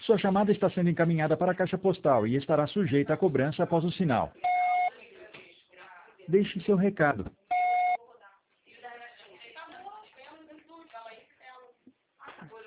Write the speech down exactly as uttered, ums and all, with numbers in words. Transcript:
Sua chamada está sendo encaminhada para a caixa postal e estará sujeita à cobrança após o sinal. Deixe seu recado.